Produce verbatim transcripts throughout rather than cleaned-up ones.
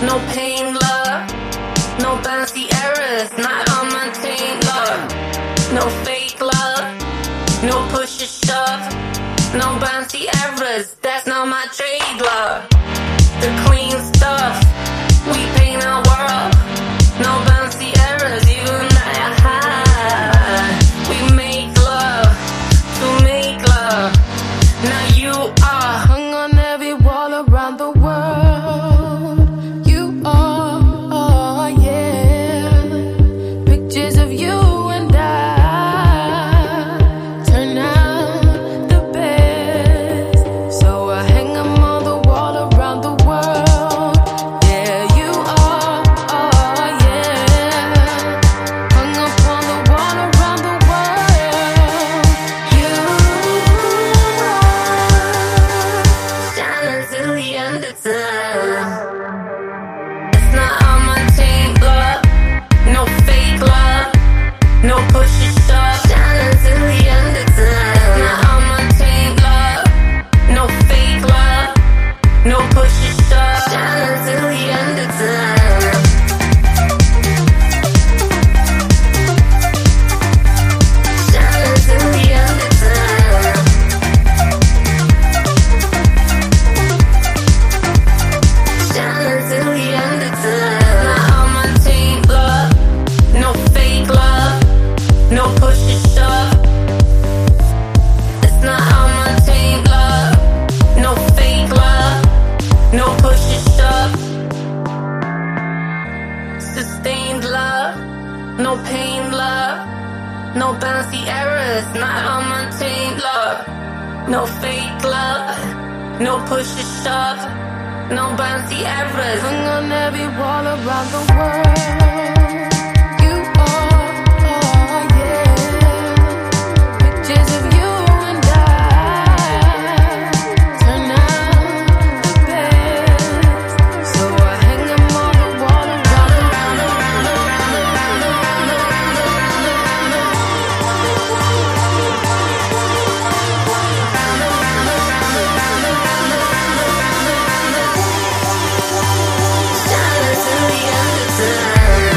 No pain, love. No bouncy errors, not on my team, love. No fake love. No push or shove. No bouncy errors, that's not my trade, love. The clean stuff, we paint our world. No bouncy errors, you and I are high. We make love to make love. Now you are hung on every wall around the world. You are, oh yeah. Pictures of you and I turn out the best. So I hang them on the wall around the world. Yeah, you are, oh yeah. Hung up on the wall around the world. You shine until the end of time. It's not on my team, love. No fake love. No push or shove. Shine until the end of time. It's not on my team, love. No fake love. No push or shove. Shine until the end of time. Shine until the end of time. Shine until the end of time. Not on my team, love. No fake love. No push or shove. It's not on my team, love. No fake love. No push or shove. Sustained love. No pain, love. No bouncy errors. Not on my team, love. No fake love. No push or shove. No bouncy errors. Hung on every wall around the world. You are, oh yeah. Pictures of you and I turn out the best. So I hang them on the wall around the shine until the end of time.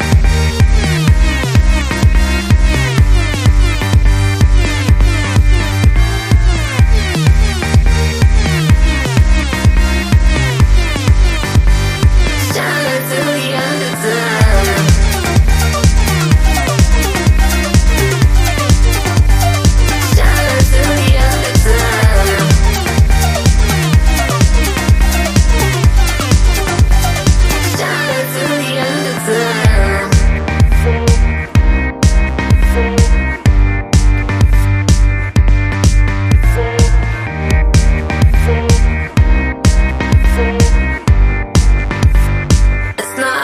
Shine until the end of time. Shine until the end of time. Shine until the end of time. It's not